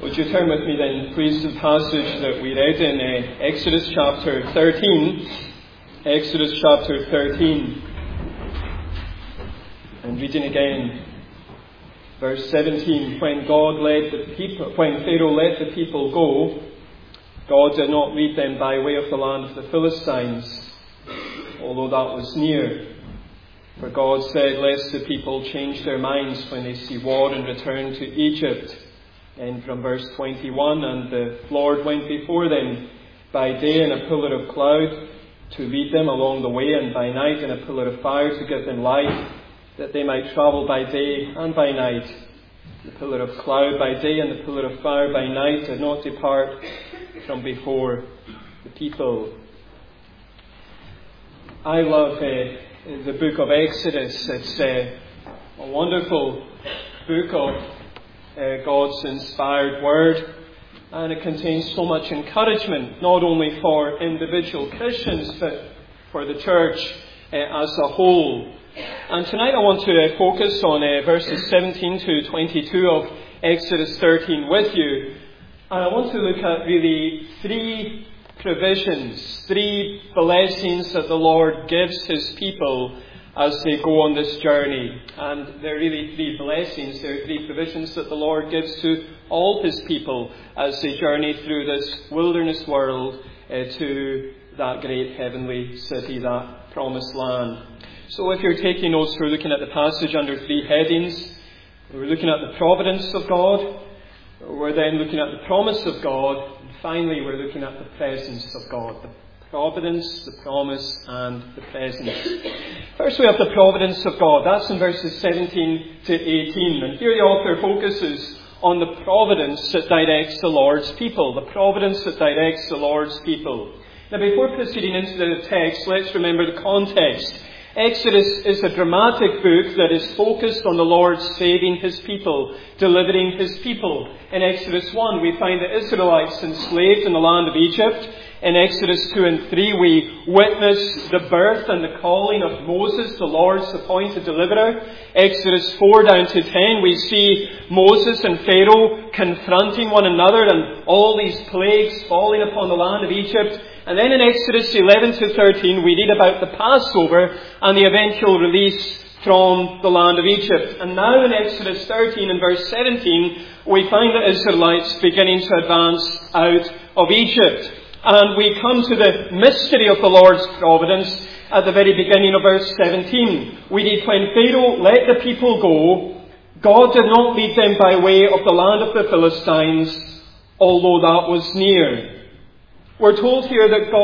Would you turn with me then, please, to the passage that we read in Exodus chapter 13. Exodus chapter 13. And reading again, verse 17. When Pharaoh let the people go, God did not lead them by way of the land of the Philistines, although that was near. For God said, lest the people change their minds when they see war and return to Egypt. And from verse 21, and the Lord went before them by day in a pillar of cloud to lead them along the way, and by night in a pillar of fire to give them light, that they might travel by day and by night. The pillar of cloud by day and the pillar of fire by night did not depart from before the people. I love the book of Exodus. It's a wonderful book of God's inspired word, and it contains so much encouragement, not only for individual Christians, but for the church as a whole. And tonight I want to focus on verses 17 to 22 of Exodus 13 with you. And I want to look at really three provisions, three blessings that the Lord gives His people as they go on this journey. And they're really three blessings, they're three provisions that the Lord gives to all His people as they journey through this wilderness world to that great heavenly city, that promised land. So if you're taking notes, we're looking at the passage under three headings. We're looking at the providence of God. We're then looking at the promise of God. And finally, we're looking at the presence of God. The providence, the promise, and the presence. First, we have the providence of God. That's in verses 17 to 18. And here the author focuses on the providence that directs the Lord's people. The providence that directs the Lord's people. Now, before proceeding into the text, let's remember the context. Exodus is a dramatic book that is focused on the Lord saving His people, delivering His people. In Exodus 1, we find the Israelites enslaved in the land of Egypt. In Exodus 2 and 3, we witness the birth and the calling of Moses, the Lord's appointed deliverer. Exodus 4 down to 10, we see Moses and Pharaoh confronting one another and all these plagues falling upon the land of Egypt. And then in Exodus 11 to 13, we read about the Passover and the eventual release from the land of Egypt. And now in Exodus 13 and verse 17, we find the Israelites beginning to advance out of Egypt. And we come to the mystery of the Lord's providence at the very beginning of verse 17. We read, when Pharaoh let the people go, God did not lead them by way of the land of the Philistines, although that was near. We're told here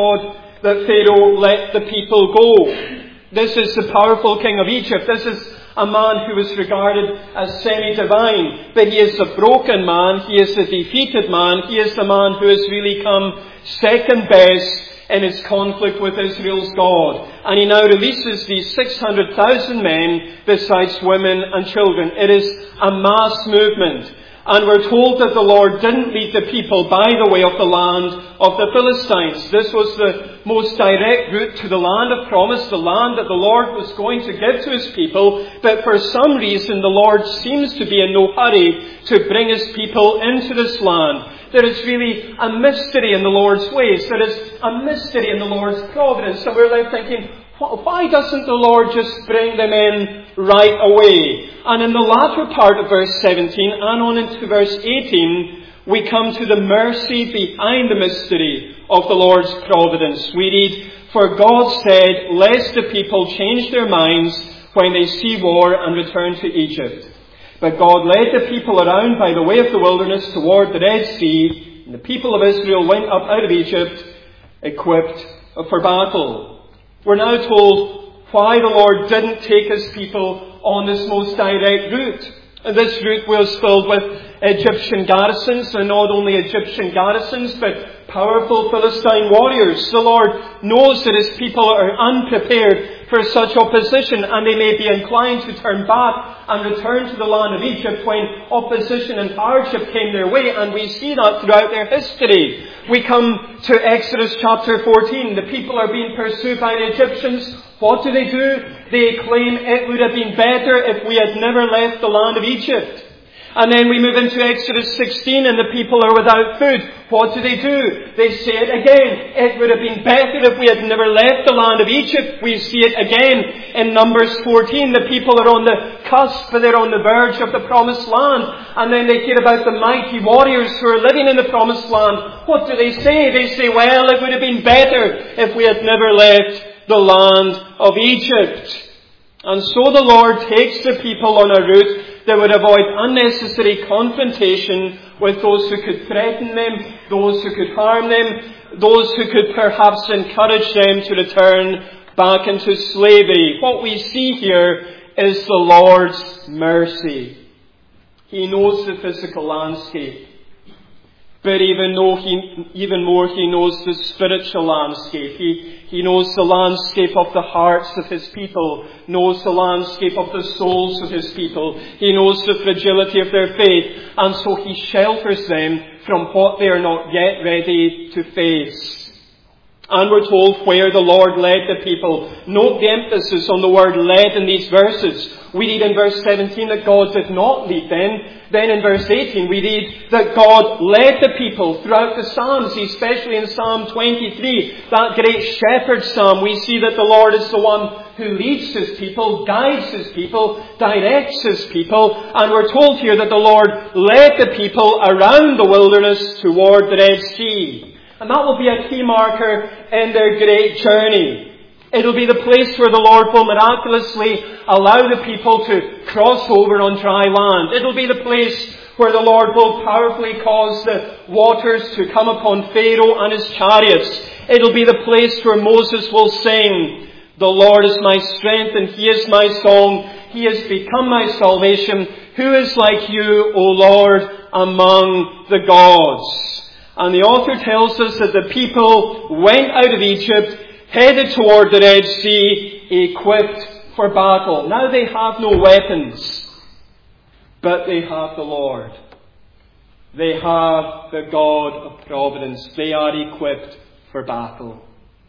that Pharaoh let the people go. This is the powerful king of Egypt. This is a man who is regarded as semi-divine. But he is a broken man. He is a defeated man. He is the man who has really come second best in his conflict with Israel's God. And he now releases these 600,000 men besides women and children. It is a mass movement. And we're told that the Lord didn't lead the people by the way of the land of the Philistines. This was the most direct route to the land of promise, the land that the Lord was going to give to His people. But for some reason, the Lord seems to be in no hurry to bring His people into this land. There is really a mystery in the Lord's ways. There is a mystery in the Lord's providence. So we're left thinking, why doesn't the Lord just bring them in right away? And in the latter part of verse 17 and on into verse 18, we come to the mercy behind the mystery of the Lord's providence. We read, for God said, lest the people change their minds when they see war and return to Egypt. But God led the people around by the way of the wilderness toward the Red Sea, and the people of Israel went up out of Egypt equipped for battle. We're now told why the Lord didn't take His people on this most direct route. And this route was filled with Egyptian garrisons, and not only Egyptian garrisons, but powerful Philistine warriors. The Lord knows that His people are unprepared for such opposition, and they may be inclined to turn back and return to the land of Egypt when opposition and hardship came their way, and we see that throughout their history. We come to Exodus chapter 14. The people are being pursued by the Egyptians. What do? They claim it would have been better if we had never left the land of Egypt. And then we move into Exodus 16 and the people are without food. What do? They say it again. It would have been better if we had never left the land of Egypt. We see it again in Numbers 14. The people are on the cusp, they're on the verge of the promised land. And then they hear about the mighty warriors who are living in the promised land. What do? They say, well, it would have been better if we had never left the land of Egypt. And so the Lord takes the people on a route that would avoid unnecessary confrontation with those who could threaten them, those who could harm them, those who could perhaps encourage them to return back into slavery. What we see here is the Lord's mercy. He knows the physical landscape. But even more, He knows the spiritual landscape. He knows the landscape of the hearts of His people, knows the landscape of the souls of His people. He knows the fragility of their faith, and so He shelters them from what they are not yet ready to face. And we're told where the Lord led the people. Note the emphasis on the word led in these verses. We read in verse 17 that God did not lead them. Then in verse 18 we read that God led the people throughout the Psalms, especially in Psalm 23, that great shepherd psalm. We see that the Lord is the one who leads His people, guides His people, directs His people. And we're told here that the Lord led the people around the wilderness toward the Red Sea. And that will be a key marker in their great journey. It'll be the place where the Lord will miraculously allow the people to cross over on dry land. It'll be the place where the Lord will powerfully cause the waters to come upon Pharaoh and his chariots. It'll be the place where Moses will sing, "The Lord is my strength and He is my song. He has become my salvation. Who is like you, O Lord, among the gods?" And the author tells us that the people went out of Egypt, headed toward the Red Sea, equipped for battle. Now they have no weapons, but they have the Lord. They have the God of providence. They are equipped for battle.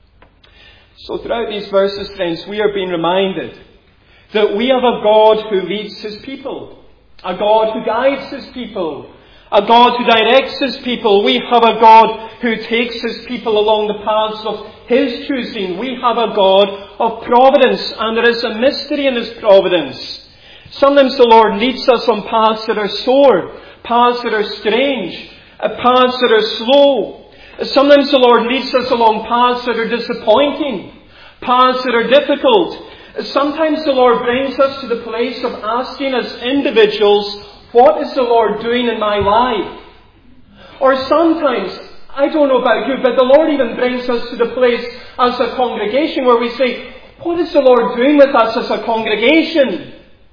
So throughout these verses, friends, we are being reminded that we have a God who leads His people, a God who guides His people, a God who directs His people. We have a God who takes His people along the paths of His choosing. We have a God of providence, and there is a mystery in His providence. Sometimes the Lord leads us on paths that are sore, paths that are strange, paths that are slow. Sometimes the Lord leads us along paths that are disappointing, paths that are difficult. Sometimes the Lord brings us to the place of asking as individuals, what is the Lord doing in my life? Or sometimes, I don't know about you, but the Lord even brings us to the place as a congregation where we say, what is the Lord doing with us as a congregation?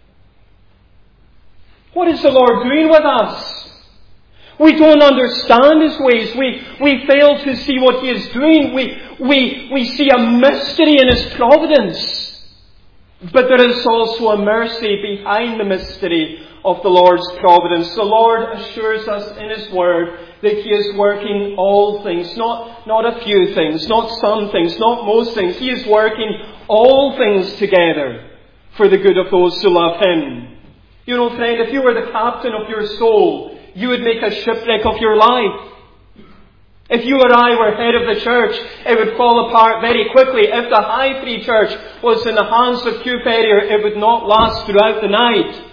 What is the Lord doing with us? We don't understand His ways. We fail to see what He is doing. We see a mystery in His providence. But there is also a mercy behind the mystery of the Lord's providence. The Lord assures us in His Word that He is working all things, not a few things, not some things, not most things. He is working all things together for the good of those who love Him. You know, friend, if you were the captain of your soul, you would make a shipwreck of your life. If you or I were head of the church, it would fall apart very quickly. If the High Free Church was in the hands of Hugh Ferrier, it would not last throughout the night.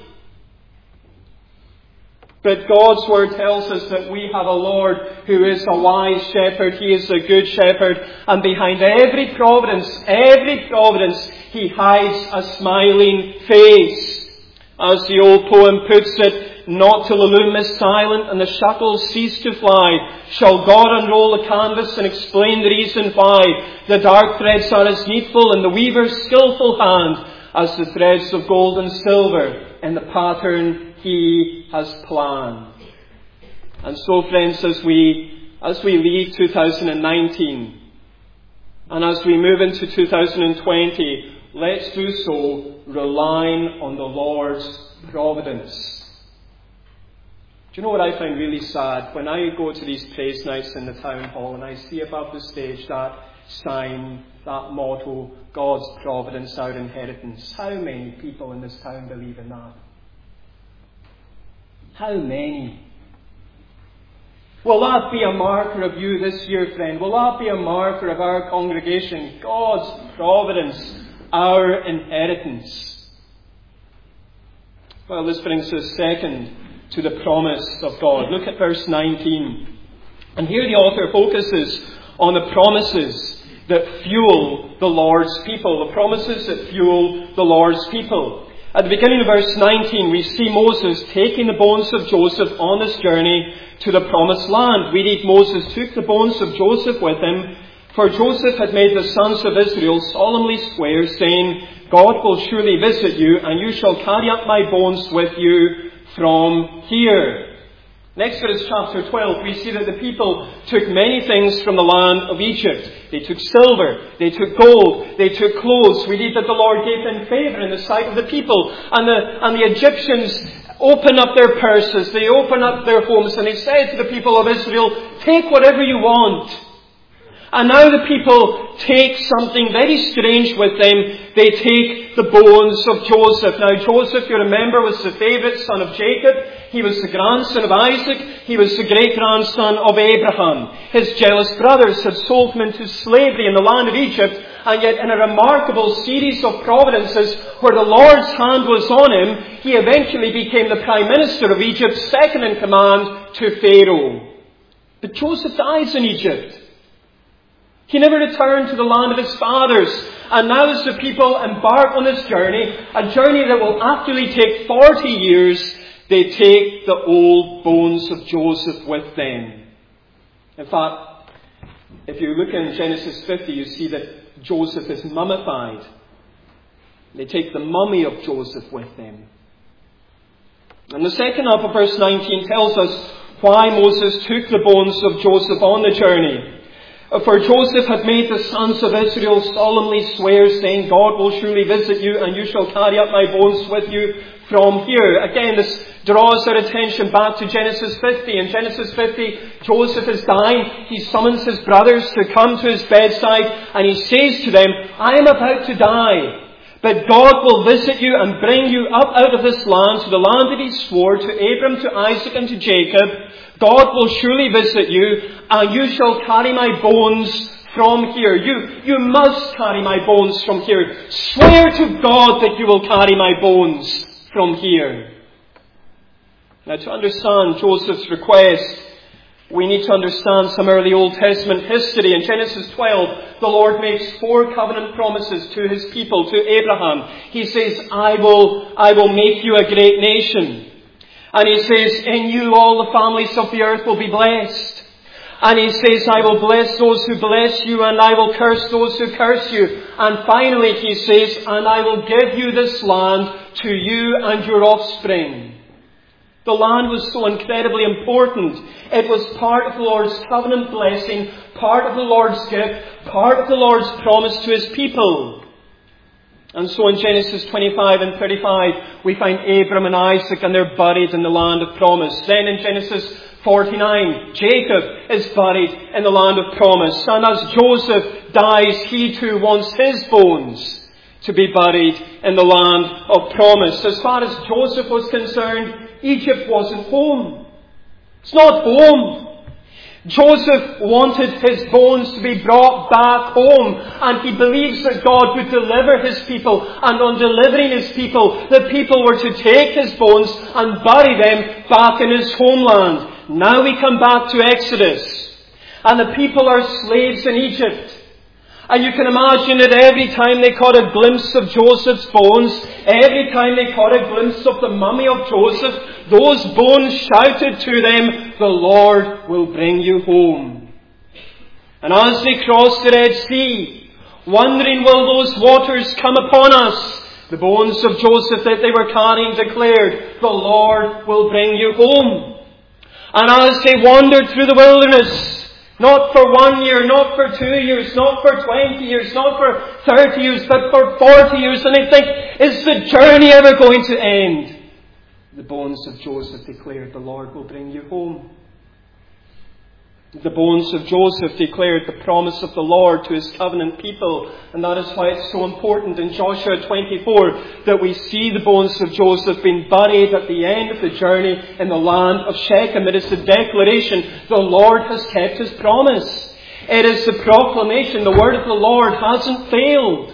But God's Word tells us that we have a Lord who is a wise shepherd. He is a good shepherd. And behind every providence, He hides a smiling face. As the old poem puts it, not till the loom is silent and the shuttles cease to fly, shall God unroll the canvas and explain the reason why the dark threads are as needful in the weaver's skillful hand as the threads of gold and silver in the pattern He has planned. And so, friends, as we leave 2019 and as we move into 2020, let's do so relying on the Lord's providence. Do you know what I find really sad? When I go to these praise nights in the town hall and I see above the stage that sign, that motto, God's providence, our inheritance. How many people in this town believe in that? How many? Will that be a marker of you this year, friend? Will that be a marker of our congregation? God's providence, our inheritance. Well, this brings us second to the promise of God. Look at verse 19. And here the author focuses on the promises that fuel the Lord's people. The promises that fuel the Lord's people. At the beginning of verse 19, we see Moses taking the bones of Joseph on this journey to the promised land. We read Moses took the bones of Joseph with him, for Joseph had made the sons of Israel solemnly swear, saying, God will surely visit you, and you shall carry up my bones with you from here. In Exodus chapter 12, we see that the people took many things from the land of Egypt. They took silver, they took gold, they took clothes. We read that the Lord gave them favour in the sight of the people. And the Egyptians opened up their purses, they opened up their homes, and they said to the people of Israel, take whatever you want. And now the people take something very strange with them. They take the bones of Joseph. Now Joseph, you remember, was the favourite son of Jacob. He was the grandson of Isaac. He was the great-grandson of Abraham. His jealous brothers had sold him into slavery in the land of Egypt. And yet in a remarkable series of providences where the Lord's hand was on him, he eventually became the Prime Minister of Egypt, second in command to Pharaoh. But Joseph dies in Egypt. He never returned to the land of his fathers. And now as the people embark on this journey, a journey that will actually take 40 years, they take the old bones of Joseph with them. In fact, if you look in Genesis 50, you see that Joseph is mummified. They take the mummy of Joseph with them. And the second half of verse 19 tells us why Moses took the bones of Joseph on the journey. For Joseph had made the sons of Israel solemnly swear, saying, God will surely visit you, and you shall carry up my bones with you from here. Again, this draws our attention back to Genesis 50. In Genesis 50, Joseph is dying. He summons his brothers to come to his bedside, and he says to them, I am about to die, but God will visit you and bring you up out of this land, to the land that he swore to Abram, to Isaac, and to Jacob. God will surely visit you, and you shall carry my bones from here. You must carry my bones from here. Swear to God that you will carry my bones from here. Now, to understand Joseph's request, we need to understand some early Old Testament history. In Genesis 12, the Lord makes 4 covenant promises to his people, to Abraham. He says, I will make you a great nation. And he says, in you all the families of the earth will be blessed. And he says, I will bless those who bless you, and I will curse those who curse you. And finally he says, and I will give you this land to you and your offspring. The land was so incredibly important. It was part of the Lord's covenant blessing, part of the Lord's gift, part of the Lord's promise to his people. And so in Genesis 25 and 35, we find Abram and Isaac, and they're buried in the land of promise. Then in Genesis 49, Jacob is buried in the land of promise. And as Joseph dies, he too wants his bones to be buried in the land of promise. As far as Joseph was concerned, Egypt wasn't home. It's not home. Joseph wanted his bones to be brought back home, and he believes that God would deliver his people, and on delivering his people, the people were to take his bones and bury them back in his homeland. Now we come back to Exodus, and the people are slaves in Egypt. And you can imagine that every time they caught a glimpse of Joseph's bones, every time they caught a glimpse of the mummy of Joseph, those bones shouted to them, the Lord will bring you home. And as they crossed the Red Sea, wondering, will those waters come upon us? The bones of Joseph that they were carrying declared, the Lord will bring you home. And as they wandered through the wilderness, not for 1 year, not for 2 years, not for 20 years, not for 30 years, but for 40 years. And they think, is the journey ever going to end? The bones of Joseph declared, the Lord will bring you home. The bones of Joseph declared the promise of the Lord to his covenant people, and that is why it's so important in Joshua 24 that we see the bones of Joseph being buried at the end of the journey in the land of Shechem. It is the declaration the Lord has kept his promise. It is the proclamation the word of the Lord hasn't failed.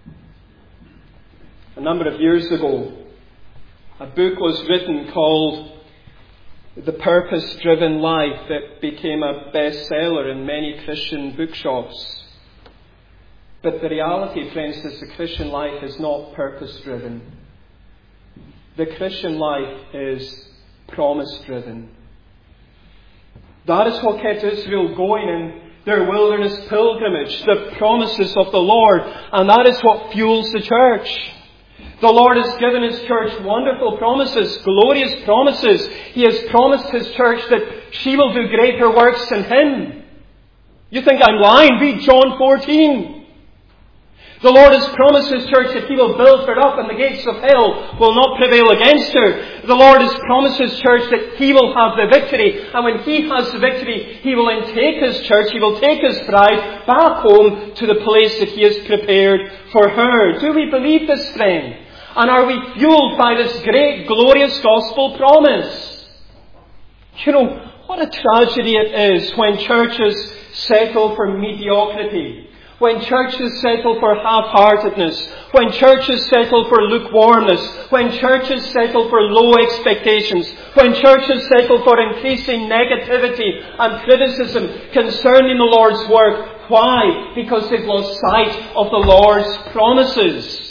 A number of years ago, a book was written called The Purpose-Driven Life that became a bestseller in many Christian bookshops. But the reality, friends, is the Christian life is not purpose-driven. The Christian life is promise-driven. That is what kept Israel going in their wilderness pilgrimage, the promises of the Lord, and that is what fuels the church. The Lord has given His church wonderful promises, glorious promises. He has promised His church that she will do greater works than Him. You think I'm lying? Read John 14. The Lord has promised His church that He will build her up and the gates of hell will not prevail against her. The Lord has promised His church that He will have the victory. And when He has the victory, He will then take His church, He will take His bride back home to the place that He has prepared for her. Do we believe this, friend? And are we fueled by this great, glorious gospel promise? You know, what a tragedy it is when churches settle for mediocrity. When churches settle for half-heartedness, when churches settle for lukewarmness, when churches settle for low expectations, when churches settle for increasing negativity and criticism concerning the Lord's work. Why? Because they've lost sight of the Lord's promises.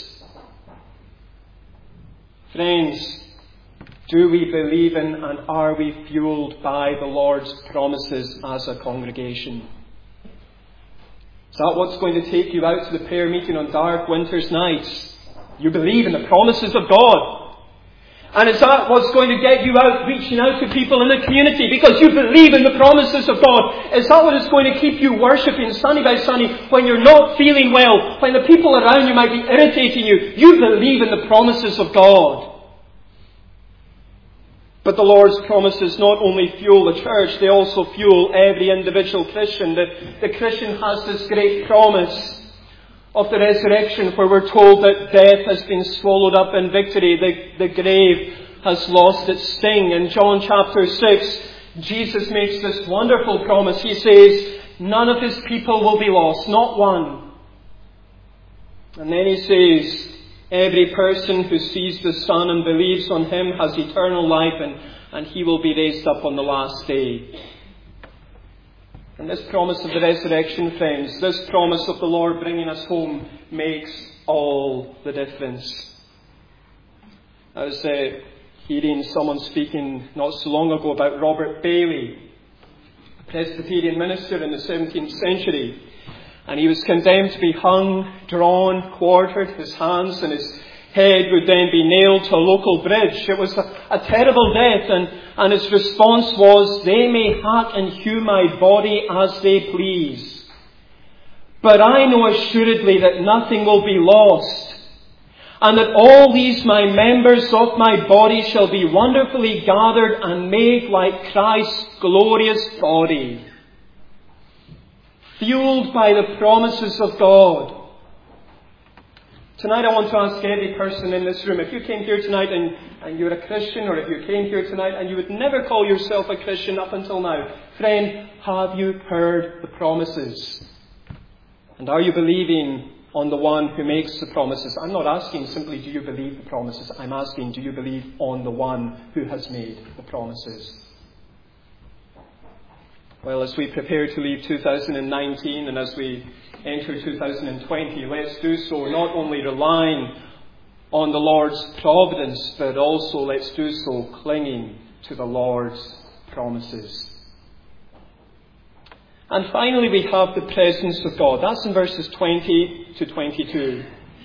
Friends, do we believe in and are we fueled by the Lord's promises as a congregation? Is that what's going to take you out to the prayer meeting on dark winter's nights? You believe in the promises of God. And is that what's going to get you out, reaching out to people in the community because you believe in the promises of God? Is that what is going to keep you worshipping Sunday by Sunday when you're not feeling well, when the people around you might be irritating you? You believe in the promises of God. But the Lord's promises not only fuel the church, they also fuel every individual Christian. The Christian has this great promise of the resurrection where we're told that death has been swallowed up in victory. The grave has lost its sting. In John chapter 6, Jesus makes this wonderful promise. He says, none of His people will be lost, not one. And then He says, every person who sees the Son and believes on Him has eternal life and he will be raised up on the last day. And this promise of the resurrection, friends, this promise of the Lord bringing us home makes all the difference. I was hearing someone speaking not so long ago about Robert Bailey, a Presbyterian minister in the 17th century. And he was condemned to be hung, drawn, quartered. His hands and his head would then be nailed to a local bridge. It was a terrible death. And his response was, they may hack and hew my body as they please. But I know assuredly that nothing will be lost. And that all these my members of my body shall be wonderfully gathered and made like Christ's glorious body. Fueled by the promises of God. Tonight I want to ask every person in this room, if you came here tonight and you're a Christian, or if you came here tonight and you would never call yourself a Christian up until now, friend, have you heard the promises? And are you believing on the one who makes the promises? I'm not asking simply, do you believe the promises? I'm asking, do you believe on the one who has made the promises? Well, as we prepare to leave 2019 and as we enter 2020, let's do so not only relying on the Lord's providence, but also let's do so clinging to the Lord's promises. And finally, we have the presence of God. That's in verses 20 to 22.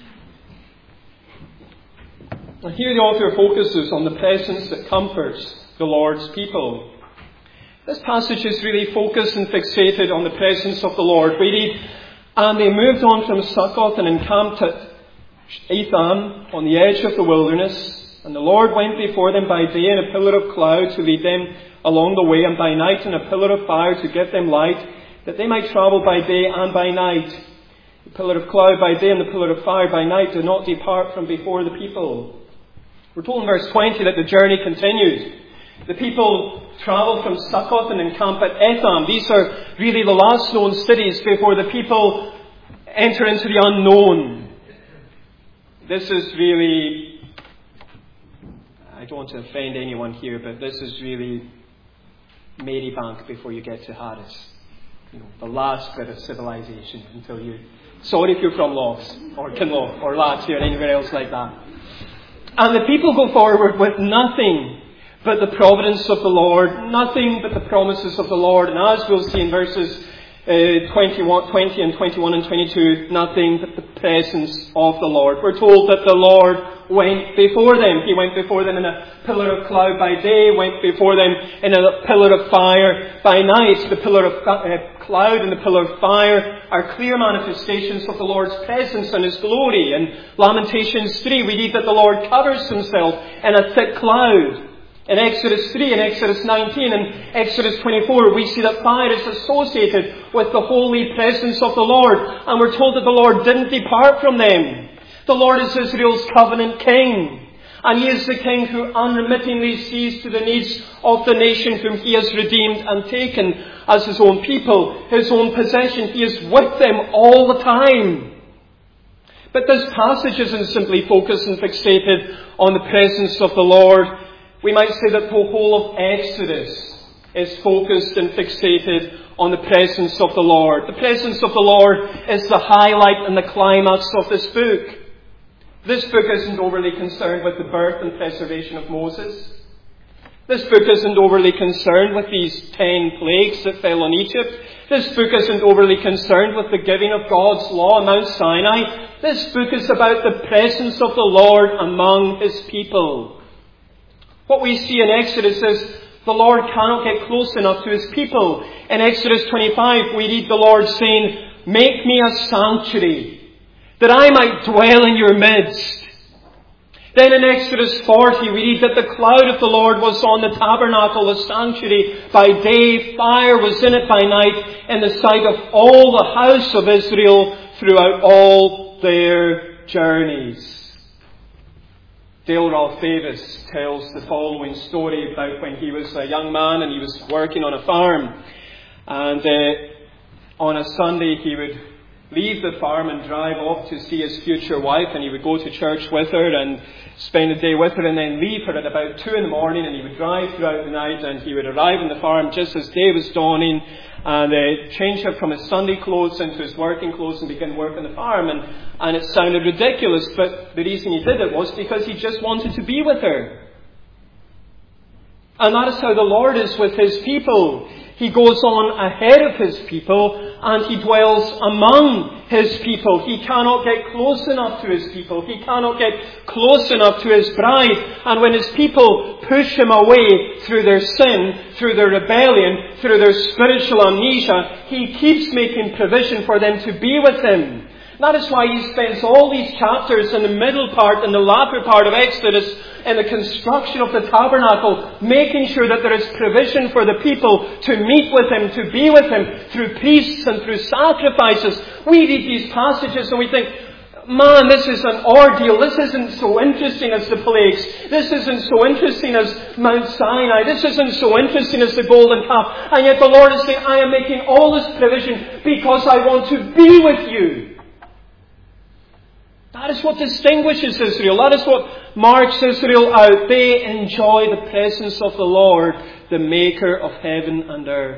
And here the author focuses on the presence that comforts the Lord's people. This passage is really focused and fixated on the presence of the Lord. We read, and they moved on from Succoth and encamped at Etham on the edge of the wilderness. And the Lord went before them by day in a pillar of cloud to lead them along the way, and by night in a pillar of fire to give them light, that they might travel by day and by night. The pillar of cloud by day and the pillar of fire by night did not depart from before the people. We're told in verse 20 that the journey continued. The people travelled from Succoth and encamped at Etham. These are really the last known cities before the people enter into the unknown. This is really, I don't want to offend anyone here, but this is really Marybank before you get to Harris. The last bit of civilization until you... Sorry if you're from Loss or Kinloch or Latvia or anywhere else like that. And the people go forward with nothing but the providence of the Lord, nothing but the promises of the Lord. And as we'll see in verses 20 and 21 and 22, nothing but the presence of the Lord. We're told that the Lord went before them. He went before them in a pillar of cloud by day, went before them in a pillar of fire by night. The pillar of cloud and the pillar of fire are clear manifestations of the Lord's presence and His glory. In Lamentations 3, we read that the Lord covers Himself in a thick cloud. In Exodus 3, in Exodus 19, and Exodus 24, we see that fire is associated with the holy presence of the Lord. And we're told that the Lord didn't depart from them. The Lord is Israel's covenant king. And He is the king who unremittingly sees to the needs of the nation whom He has redeemed and taken as His own people, His own possession. He is with them all the time. But this passage isn't simply focused and fixated on the presence of the Lord. We might say that the whole of Exodus is focused and fixated on the presence of the Lord. The presence of the Lord is the highlight and the climax of this book. This book isn't overly concerned with the birth and preservation of Moses. This book isn't overly concerned with these 10 plagues that fell on Egypt. This book isn't overly concerned with the giving of God's law on Mount Sinai. This book is about the presence of the Lord among His people. What we see in Exodus is the Lord cannot get close enough to His people. In Exodus 25, we read the Lord saying, "Make me a sanctuary, that I might dwell in your midst." Then in Exodus 40, we read that the cloud of the Lord was on the tabernacle, the sanctuary, by day. Fire was in it by night, in the sight of all the house of Israel throughout all their journeys. Dale Ralph Davis tells the following story about when he was a young man and he was working on a farm. And on a Sunday he would leave the farm and drive off to see his future wife, and he would go to church with her and spend the day with her and then leave her at about 2 a.m, and he would drive throughout the night, and he would arrive in the farm just as day was dawning and change her from his Sunday clothes into his working clothes and begin work on the farm. And it sounded ridiculous, but the reason he did it was because he just wanted to be with her. And that is how the Lord is with His people. He goes on ahead of His people and He dwells among His people. He cannot get close enough to His people. He cannot get close enough to His bride. And when His people push Him away through their sin, through their rebellion, through their spiritual amnesia, He keeps making provision for them to be with Him. That is why He spends all these chapters in the middle part and the latter part of Exodus in the construction of the tabernacle, making sure that there is provision for the people to meet with Him, to be with Him through priests and through sacrifices. We read these passages and we think, man, this is an ordeal. This isn't so interesting as the plagues. This isn't so interesting as Mount Sinai. This isn't so interesting as the golden calf. And yet the Lord is saying, I am making all this provision because I want to be with you. That is what distinguishes Israel. That is what marks Israel out. They enjoy the presence of the Lord, the Maker of heaven and earth.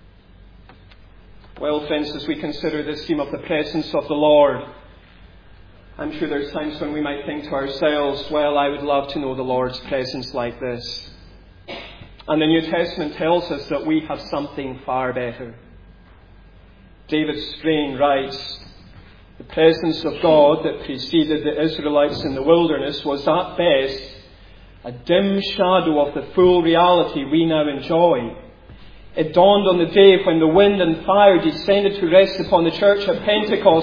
Well, friends, as we consider this theme of the presence of the Lord, I'm sure there's times when we might think to ourselves, well, I would love to know the Lord's presence like this. And the New Testament tells us that we have something far better. David Strain writes, the presence of God that preceded the Israelites in the wilderness was at best a dim shadow of the full reality we now enjoy. It dawned on the day when the wind and fire descended to rest upon the church at Pentecost,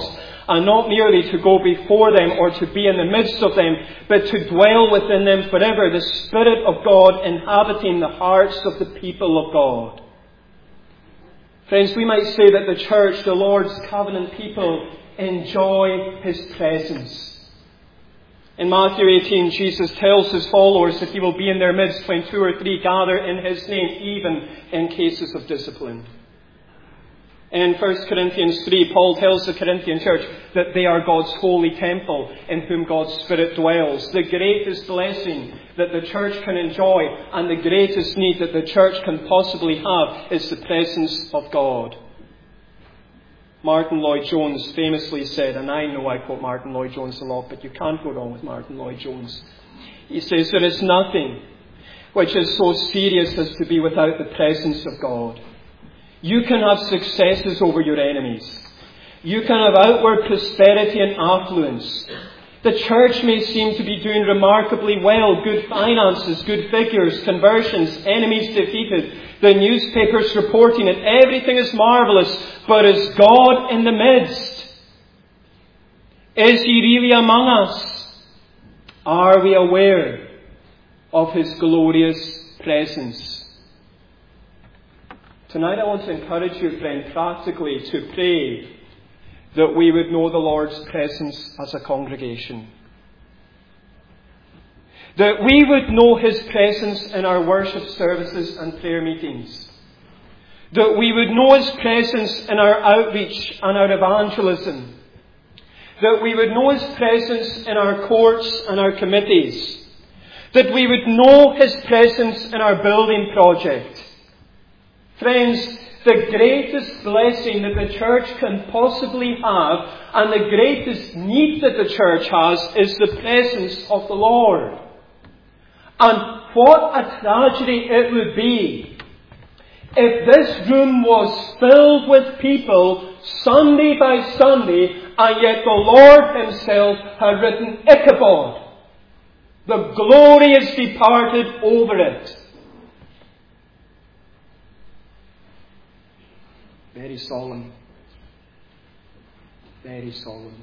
and not merely to go before them or to be in the midst of them, but to dwell within them forever, the Spirit of God inhabiting the hearts of the people of God. Friends, we might say that the church, the Lord's covenant people, enjoy His presence. In Matthew 18, Jesus tells His followers that He will be in their midst when 2 or 3 gather in His name, even in cases of discipline. In 1 Corinthians 3, Paul tells the Corinthian church that they are God's holy temple in whom God's Spirit dwells. The greatest blessing that the church can enjoy and the greatest need that the church can possibly have is the presence of God. Martin Lloyd-Jones famously said, and I know I quote Martin Lloyd-Jones a lot, but you can't go wrong with Martin Lloyd-Jones. He says, there is nothing which is so serious as to be without the presence of God. You can have successes over your enemies. You can have outward prosperity and affluence. The church may seem to be doing remarkably well. Good finances, good figures, conversions, enemies defeated. The newspapers reporting it. Everything is marvellous. But is God in the midst? Is He really among us? Are we aware of His glorious presence? Tonight I want to encourage you, friend, practically to pray that we would know the Lord's presence as a congregation. That we would know His presence in our worship services and prayer meetings. That we would know His presence in our outreach and our evangelism. That we would know His presence in our courts and our committees. That we would know His presence in our building project. Friends, the greatest blessing that the church can possibly have and the greatest need that the church has is the presence of the Lord. And what a tragedy it would be if this room was filled with people Sunday by Sunday and yet the Lord Himself had written Ichabod. The glory is departed over it. Very solemn. Very solemn.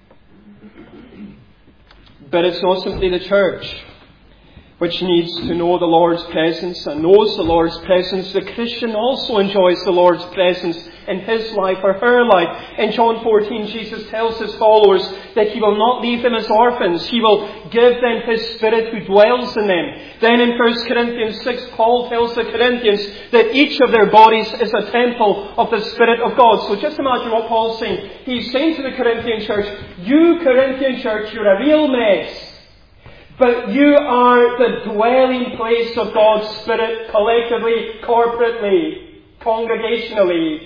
But it's not simply the church which needs to know the Lord's presence and knows the Lord's presence. The Christian also enjoys the Lord's presence in his life or her life. In John 14, Jesus tells His followers that He will not leave them as orphans. He will give them His Spirit who dwells in them. Then in 1 Corinthians 6, Paul tells the Corinthians that each of their bodies is a temple of the Spirit of God. So just imagine what Paul's saying. He's saying to the Corinthian church, you Corinthian church, you're a real mess. But you are the dwelling place of God's Spirit collectively, corporately, congregationally.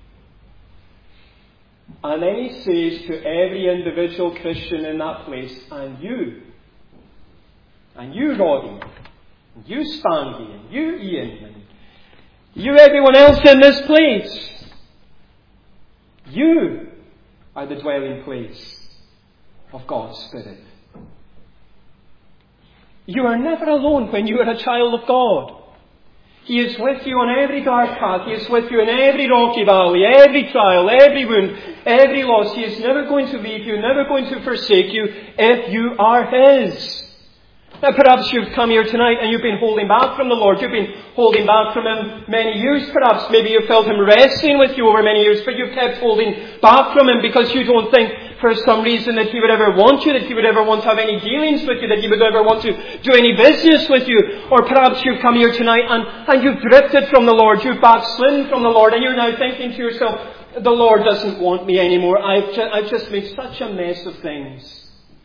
And then he says to every individual Christian in that place, and you Roddy, and you Spangy, and you Ian, and you everyone else in this place, you are the dwelling place of God's Spirit. You are never alone when you are a child of God. He is with you on every dark path. He is with you in every rocky valley, every trial, every wound, every loss. He is never going to leave you, never going to forsake you if you are His. Now perhaps you've come here tonight and you've been holding back from the Lord. You've been holding back from Him many years perhaps. Maybe you felt Him wrestling with you over many years, but you've kept holding back from Him because you don't think for some reason that He would ever want you, that He would ever want to have any dealings with you, that He would ever want to do any business with you. Or perhaps you've come here tonight and you've drifted from the Lord, you've backslidden from the Lord, and you're now thinking to yourself, the Lord doesn't want me anymore. I've just made such a mess of things.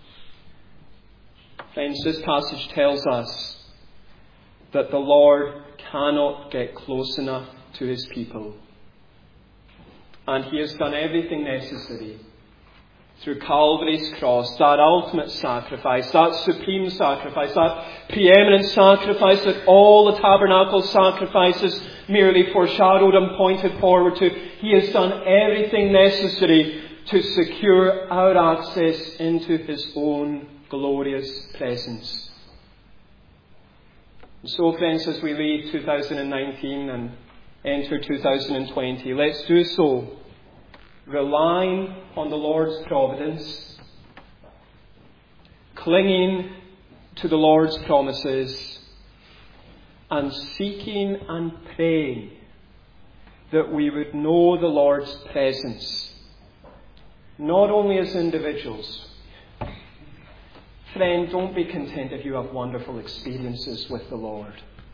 Friends, this passage tells us that the Lord cannot get close enough to His people. And He has done everything necessary through Calvary's cross, that ultimate sacrifice, that supreme sacrifice, that preeminent sacrifice that all the tabernacle sacrifices merely foreshadowed and pointed forward to. He has done everything necessary to secure our access into His own glorious presence. So, friends, as we leave 2019 and enter 2020, let's do so relying on the Lord's providence, clinging to the Lord's promises, and seeking and praying that we would know the Lord's presence, not only as individuals. Friend, don't be content if you have wonderful experiences with the Lord,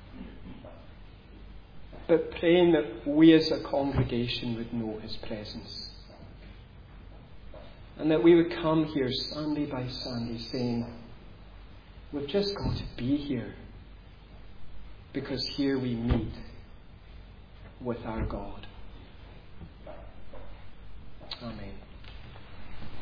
but praying that we as a congregation would know His presence. And that we would come here Sunday by Sunday saying, we've just got to be here, because here we meet with our God. Amen.